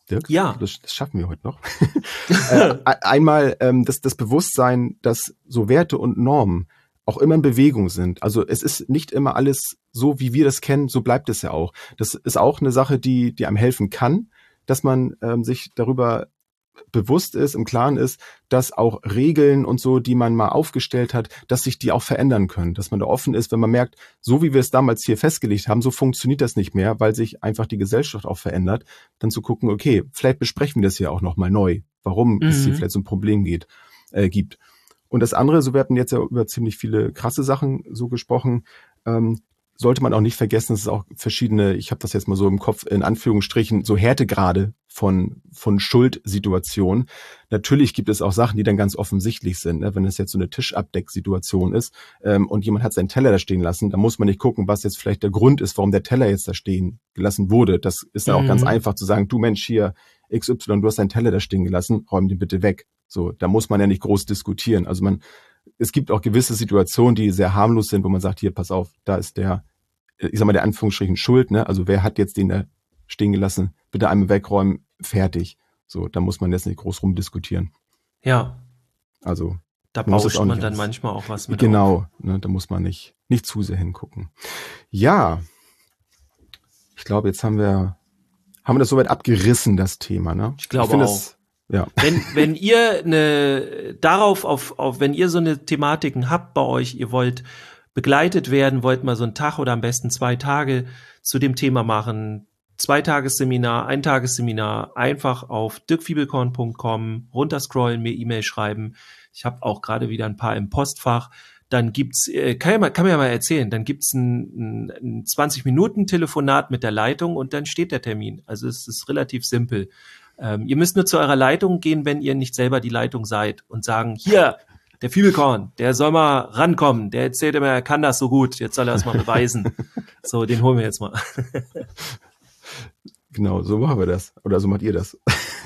Dirk? Ja. Das schaffen wir heute noch. Einmal das Bewusstsein, dass so Werte und Normen auch immer in Bewegung sind. Also es ist nicht immer alles so, wie wir das kennen, so bleibt es ja auch. Das ist auch eine Sache, die einem helfen kann, dass man sich darüber bewusst ist, im Klaren ist, dass auch Regeln und so, die man mal aufgestellt hat, dass sich die auch verändern können. Dass man da offen ist, wenn man merkt, so wie wir es damals hier festgelegt haben, so funktioniert das nicht mehr, weil sich einfach die Gesellschaft auch verändert, dann zu gucken, okay, vielleicht besprechen wir das hier auch nochmal neu, warum es hier vielleicht so ein Problem gibt. Und das andere, so wir hatten jetzt ja über ziemlich viele krasse Sachen so gesprochen, sollte man auch nicht vergessen, dass es auch verschiedene, ich habe das jetzt mal so im Kopf, in Anführungsstrichen, so Härtegrade von Schuldsituationen. Natürlich gibt es auch Sachen, die dann ganz offensichtlich sind. Ne? Wenn es jetzt so eine Tischabdecksituation ist und jemand hat seinen Teller da stehen lassen, dann muss man nicht gucken, was jetzt vielleicht der Grund ist, warum der Teller jetzt da stehen gelassen wurde. Das ist dann auch ganz einfach zu sagen, du Mensch, hier XY, du hast deinen Teller da stehen gelassen, räum den bitte weg. So, da muss man ja nicht groß diskutieren. Also es gibt auch gewisse Situationen, die sehr harmlos sind, wo man sagt, hier, pass auf, da ist der Anführungsstrichen Schuld, ne? Also wer hat jetzt den da stehen gelassen? Bitte einmal wegräumen, fertig. So, da muss man jetzt nicht groß rumdiskutieren. Ja. Also da bauscht man dann manchmal auch was mit auf. Genau, ne, da muss man nicht zu sehr hingucken. Ja, ich glaube, jetzt haben wir das soweit abgerissen, das Thema, ne? Ich glaube auch. Ja. Wenn ihr wenn ihr so eine Thematiken habt bei euch, ihr wollt begleitet werden, wollt mal so einen Tag oder am besten 2 Tage zu dem Thema machen, 2-Tagesseminar, 1-Tagesseminar, einfach auf dirkfiebelkorn.com runterscrollen, mir E-Mail schreiben. Ich habe auch gerade wieder ein paar im Postfach. Dann gibt's, kann mir ja mal erzählen, dann gibt's ein 20-Minuten-Telefonat mit der Leitung und dann steht der Termin. Also es ist relativ simpel. Ihr müsst nur zu eurer Leitung gehen, wenn ihr nicht selber die Leitung seid und sagen, hier, der Fiebelkorn, der soll mal rankommen, der erzählt immer, er kann das so gut, jetzt soll er es mal beweisen. So, den holen wir jetzt mal. Genau, so machen wir das. Oder so macht ihr das.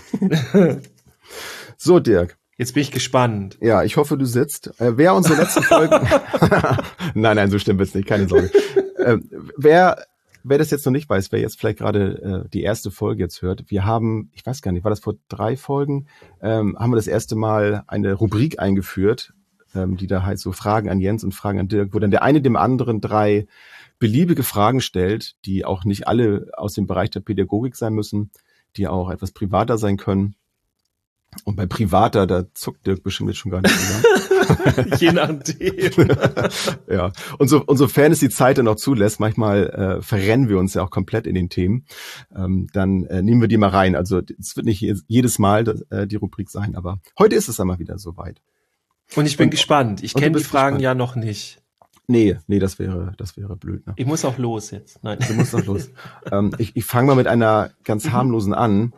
So, Dirk. Jetzt bin ich gespannt. Ja, ich hoffe, du sitzt. Wer unsere letzten Folgen... Nein, so stimmt es nicht, keine Sorge. Wer das jetzt noch nicht weiß, wer jetzt vielleicht gerade die erste Folge jetzt hört, wir haben, ich weiß gar nicht, war das vor 3 Folgen, haben wir das erste Mal eine Rubrik eingeführt, die da heißt so Fragen an Jens und Fragen an Dirk, wo dann der eine dem anderen 3 beliebige Fragen stellt, die auch nicht alle aus dem Bereich der Pädagogik sein müssen, die auch etwas privater sein können. Und bei privater, da zuckt Dirk bestimmt jetzt schon gar nicht zusammen. Je nachdem. Ja, und sofern es die Zeit dann auch zulässt, manchmal verrennen wir uns ja auch komplett in den Themen, dann nehmen wir die mal rein. Also es wird nicht jedes Mal die Rubrik sein, aber heute ist es einmal wieder soweit. Und ich bin gespannt. Ich kenne die Fragen ja noch nicht. Nee, das wäre blöd. Ne? Ich muss auch los jetzt. Nein. Du musst auch los. Ich fange mal mit einer ganz harmlosen an.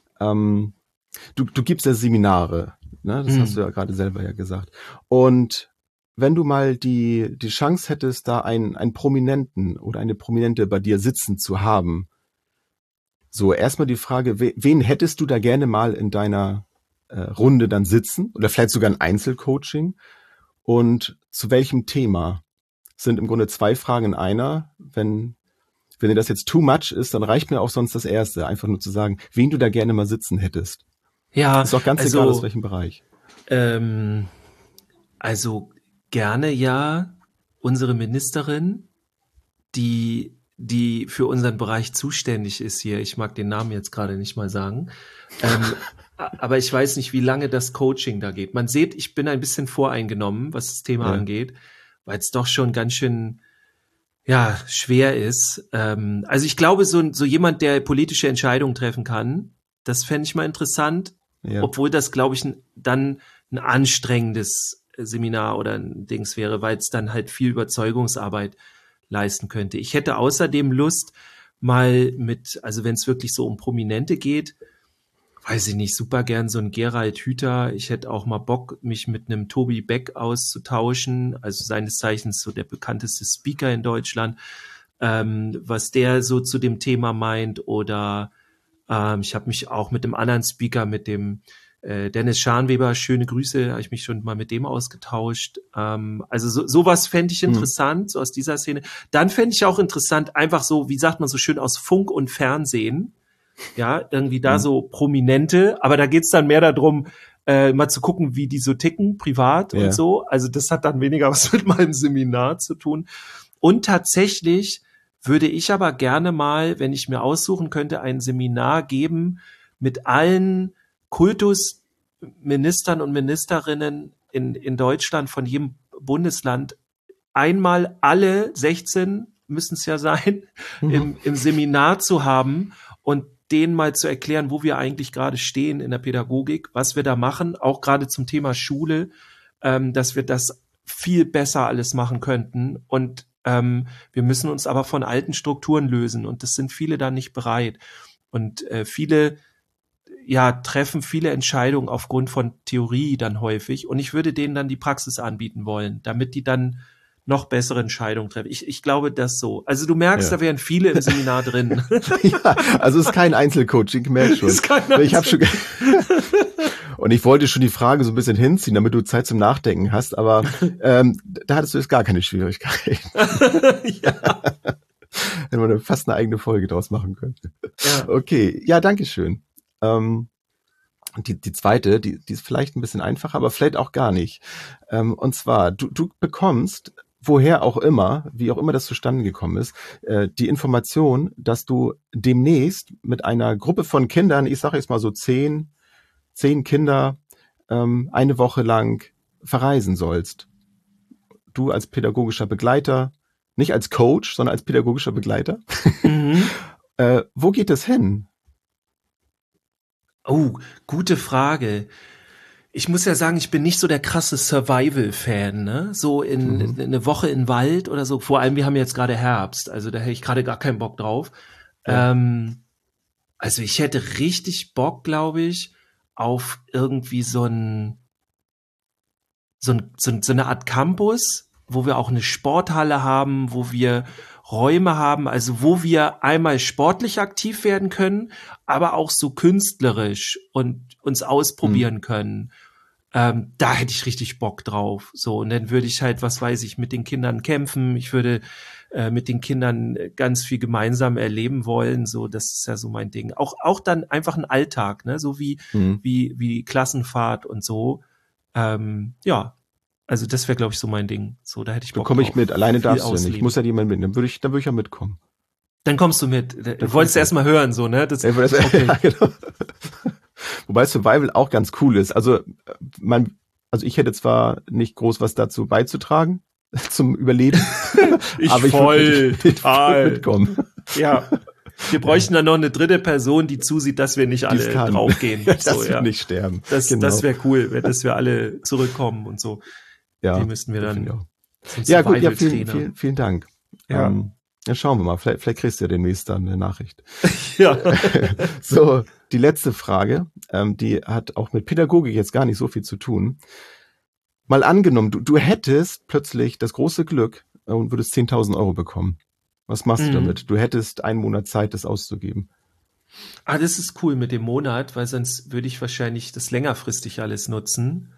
Du gibst ja Seminare, ne? Das hast du ja gerade selber ja gesagt. Und wenn du mal die Chance hättest, da einen Prominenten oder eine Prominente bei dir sitzen zu haben, so erstmal die Frage, wen hättest du da gerne mal in deiner Runde dann sitzen? Oder vielleicht sogar ein Einzelcoaching? Und zu welchem Thema? Sind im Grunde 2 Fragen in einer. Wenn dir das jetzt too much ist, dann reicht mir auch sonst das erste. Einfach nur zu sagen, wen du da gerne mal sitzen hättest. Ja, ist doch ganz egal, aus welchem Bereich. Also gerne ja unsere Ministerin, die für unseren Bereich zuständig ist hier. Ich mag den Namen jetzt gerade nicht mal sagen. Aber ich weiß nicht, wie lange das Coaching da geht. Man sieht, ich bin ein bisschen voreingenommen, was das Thema angeht, weil es doch schon ganz schön schwer ist. Also ich glaube, so jemand, der politische Entscheidungen treffen kann, das fände ich mal interessant. Ja. Obwohl das, glaube ich, dann ein anstrengendes Seminar oder ein Dings wäre, weil es dann halt viel Überzeugungsarbeit leisten könnte. Ich hätte außerdem Lust, mal also wenn es wirklich so um Prominente geht, weiß ich nicht, super gern so ein Gerald Hüther. Ich hätte auch mal Bock, mich mit einem Tobi Beck auszutauschen, also seines Zeichens so der bekannteste Speaker in Deutschland, was der so zu dem Thema meint. Oder ich habe mich auch mit dem anderen Speaker, mit dem Dennis Scharnweber, schöne Grüße, habe ich mich schon mal mit dem ausgetauscht. Also sowas fände ich interessant, so aus dieser Szene. Dann fände ich auch interessant, einfach so, wie sagt man so schön, aus Funk und Fernsehen, Ja, irgendwie da so Prominente, aber da geht's dann mehr darum, mal zu gucken, wie die so ticken, privat und so. Also das hat dann weniger was mit meinem Seminar zu tun. Und tatsächlich würde ich aber gerne mal, wenn ich mir aussuchen könnte, ein Seminar geben mit allen Kultusministern und Ministerinnen in Deutschland von jedem Bundesland. Einmal alle 16 müssen es ja sein, im Seminar zu haben und denen mal zu erklären, wo wir eigentlich gerade stehen in der Pädagogik, was wir da machen, auch gerade zum Thema Schule, dass wir das viel besser alles machen könnten. Und wir müssen uns aber von alten Strukturen lösen und das sind viele da nicht bereit. Und viele treffen viele Entscheidungen aufgrund von Theorie dann häufig. Und ich würde denen dann die Praxis anbieten wollen, damit die dann noch bessere Entscheidungen treffen. Ich glaube das so. Also du merkst, da wären viele im Seminar drin. Ja, also es ist kein Einzelcoaching, ich merke schon. Ist kein Ich habe schon und ich wollte schon die Frage so ein bisschen hinziehen, damit du Zeit zum Nachdenken hast, aber da hattest du jetzt gar keine Schwierigkeiten. Ja. Wenn man fast eine eigene Folge draus machen könnte. Ja. Okay, ja, danke schön. Die zweite, die ist vielleicht ein bisschen einfacher, aber vielleicht auch gar nicht. Und zwar, du bekommst, woher auch immer, wie auch immer das zustande gekommen ist, die Information, dass du demnächst mit einer Gruppe von Kindern, ich sage jetzt mal so 10 Kinder, eine Woche lang verreisen sollst. Du als pädagogischer Begleiter, nicht als Coach, sondern als pädagogischer Begleiter. Mhm. Wo geht es hin? Oh, gute Frage. Ich muss ja sagen, ich bin nicht so der krasse Survival-Fan, ne? So in eine Woche in den Wald oder so. Vor allem, wir haben jetzt gerade Herbst, also da hätte ich gerade gar keinen Bock drauf. Ja. Also ich hätte richtig Bock, glaube ich, auf irgendwie so eine Art Campus, wo wir auch eine Sporthalle haben, wo wir Räume haben, also wo wir einmal sportlich aktiv werden können, aber auch so künstlerisch und uns ausprobieren können. Da hätte ich richtig Bock drauf. So, und dann würde ich halt, was weiß ich, mit den Kindern kämpfen. Ich würde mit den Kindern ganz viel gemeinsam erleben wollen. So, das ist ja so mein Ding. Auch dann einfach ein Alltag, ne, so wie Klassenfahrt und so. Ja. Also das wäre, glaube ich, so mein Ding. So, da hätte ich Bock Bekomme ich drauf. mit, alleine Viel darfst du ja nicht. ausleben. Ich muss ja jemand mitnehmen. Dann würde ich ja mitkommen. Dann kommst du mit. Du wolltest erst mal hören, so, ne? Das, okay. Ja, genau. Wobei Survival auch ganz cool ist. Also ich hätte zwar nicht groß was dazu beizutragen zum Überleben, aber ich würde mitkommen. Ja. Wir bräuchten dann noch eine dritte Person, die zusieht, dass wir nicht alle draufgehen. Dass so, wir nicht sterben. Das wäre cool, dass wir alle zurückkommen und so. Ja, die müssten wir dann. Ja, gut, ja, vielen Dank. Ja. Dann schauen wir mal. Vielleicht kriegst du ja demnächst dann eine Nachricht. Ja. So, die letzte Frage, die hat auch mit Pädagogik jetzt gar nicht so viel zu tun. Mal angenommen, du hättest plötzlich das große Glück und würdest 10.000 Euro bekommen. Was machst du damit? Du hättest einen Monat Zeit, das auszugeben. Das ist cool mit dem Monat, weil sonst würde ich wahrscheinlich das längerfristig alles nutzen.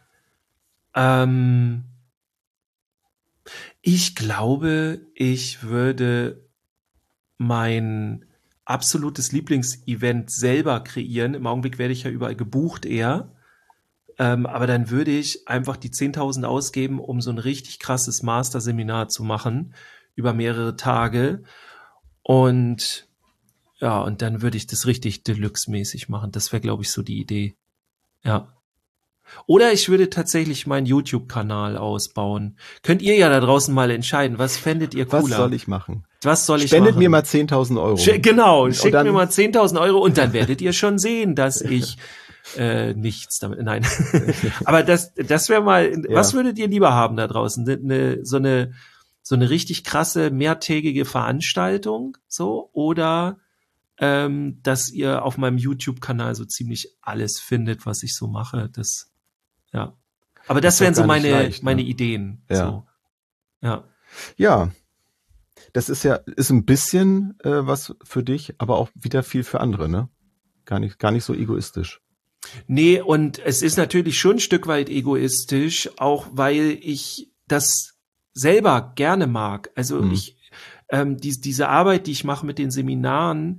Ich glaube, ich würde mein absolutes Lieblingsevent selber kreieren. Im Augenblick werde ich ja überall gebucht eher. Aber dann würde ich einfach die 10.000 ausgeben, um so ein richtig krasses Master-Seminar zu machen über mehrere Tage. Und ja, und dann würde ich das richtig Deluxe-mäßig machen. Das wäre, glaube ich, so die Idee. Ja. Oder ich würde tatsächlich meinen YouTube-Kanal ausbauen. Könnt ihr ja da draußen mal entscheiden, was fändet ihr cooler? Was soll ich machen? Was soll ich Spendet machen? mir mal 10.000 Euro. Genau, schickt mir mal 10.000 Euro und dann werdet ihr schon sehen, dass ich nichts damit, nein. Aber das wäre mal, was würdet ihr lieber haben da draußen? So eine richtig krasse, mehrtägige Veranstaltung, so, oder dass ihr auf meinem YouTube-Kanal so ziemlich alles findet, was ich so mache. Das, ja. Aber das wären so meine Ideen. Ja. So. Ja. Ja. Das ist ein bisschen was für dich, aber auch wieder viel für andere, ne? Gar nicht so egoistisch. Nee, und es ist natürlich schon ein Stück weit egoistisch, auch weil ich das selber gerne mag. Also diese Arbeit, die ich mache mit den Seminaren,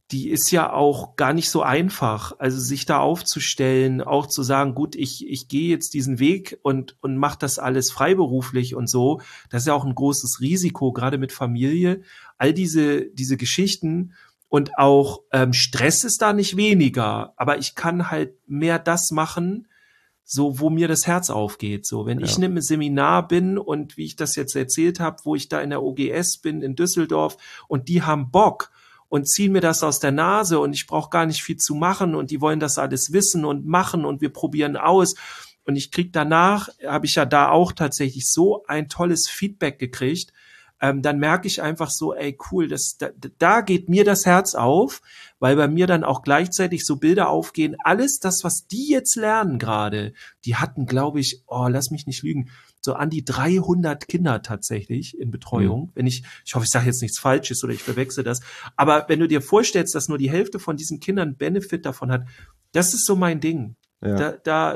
die ist ja auch gar nicht so einfach. Also sich da aufzustellen, auch zu sagen, gut, ich gehe jetzt diesen Weg und mache das alles freiberuflich und so. Das ist ja auch ein großes Risiko, gerade mit Familie. All diese Geschichten und auch Stress ist da nicht weniger. Aber ich kann halt mehr das machen, so wo mir das Herz aufgeht. So, wenn ich in einem Seminar bin und wie ich das jetzt erzählt habe, wo ich da in der OGS bin in Düsseldorf und die haben Bock und ziehen mir das aus der Nase und ich brauche gar nicht viel zu machen und die wollen das alles wissen und machen und wir probieren aus. Und ich krieg danach, habe ich ja da auch tatsächlich so ein tolles Feedback gekriegt, dann merke ich einfach so, ey cool, da geht mir das Herz auf, weil bei mir dann auch gleichzeitig so Bilder aufgehen, alles das, was die jetzt lernen gerade, die hatten, glaube ich, lass mich nicht lügen, so an die 300 Kinder tatsächlich in Betreuung. Wenn ich hoffe, ich sage jetzt nichts Falsches oder ich verwechsel das, aber wenn du dir vorstellst, dass nur die Hälfte von diesen Kindern Benefit davon hat, das ist so mein Ding. Ja.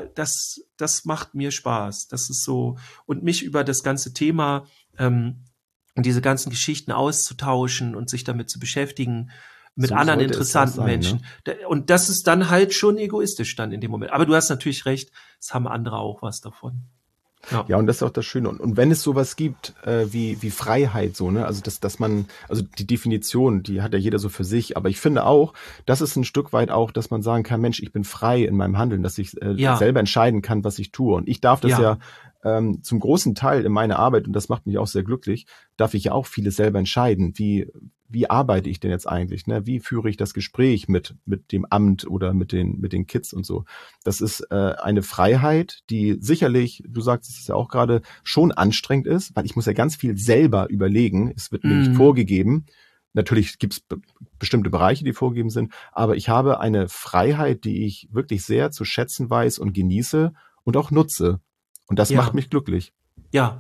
Das macht mir Spaß. Das ist so, und mich über das ganze Thema und diese ganzen Geschichten auszutauschen und sich damit zu beschäftigen mit anderen interessanten Menschen. Ne? Und das ist dann halt schon egoistisch dann in dem Moment. Aber du hast natürlich recht, es haben andere auch was davon. Ja, und das ist auch das Schöne. Und wenn es sowas gibt, wie Freiheit, so, ne, also dass man, also die Definition, die hat ja jeder so für sich, aber ich finde auch, das ist ein Stück weit auch, dass man sagen kann, Mensch, ich bin frei in meinem Handeln, dass ich selber entscheiden kann, was ich tue. Und ich darf das ja zum großen Teil in meiner Arbeit, und das macht mich auch sehr glücklich, darf ich ja auch vieles selber entscheiden. Wie arbeite ich denn jetzt eigentlich? Ne? Wie führe ich das Gespräch mit dem Amt oder mit den Kids und so? Das ist eine Freiheit, die sicherlich, du sagst es ja auch gerade, schon anstrengend ist, weil ich muss ja ganz viel selber überlegen. Es wird mir nicht vorgegeben. Natürlich gibt es bestimmte Bereiche, die vorgegeben sind, aber ich habe eine Freiheit, die ich wirklich sehr zu schätzen weiß und genieße und auch nutze. Und das macht mich glücklich. Ja.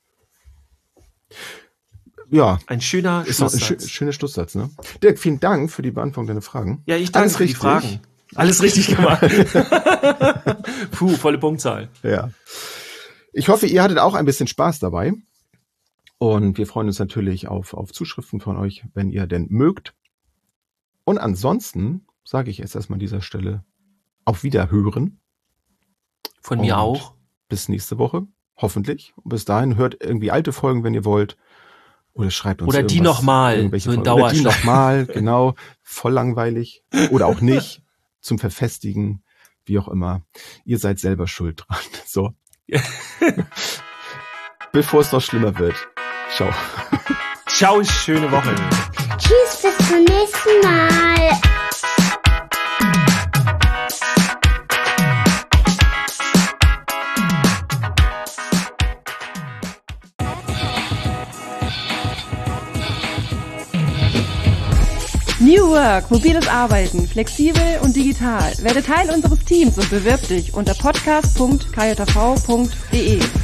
Ja. Ein schöner Schlusssatz. Ein schöner Schlusssatz, ne? Dirk, vielen Dank für die Beantwortung deiner Fragen. Ja, ich danke für die Fragen. Alles richtig gemacht. Puh, volle Punktzahl. Ja. Ich hoffe, ihr hattet auch ein bisschen Spaß dabei. Und wir freuen uns natürlich auf Zuschriften von euch, wenn ihr denn mögt. Und ansonsten sage ich jetzt erstmal an dieser Stelle auf Wiederhören. Von mir auch. Bis nächste Woche, hoffentlich. Und bis dahin hört irgendwie alte Folgen, wenn ihr wollt. Oder schreibt uns oder die nochmal, so in Dauerschleife. Oder die nochmal, genau. Voll langweilig. Oder auch nicht. Zum Verfestigen, wie auch immer. Ihr seid selber schuld dran. So. Bevor es noch schlimmer wird. Ciao. Ciao, schöne Woche. Tschüss, bis zum nächsten Mal. New Work, mobiles Arbeiten, flexibel und digital. Werde Teil unseres Teams und bewirb dich unter podcast.kjv.de.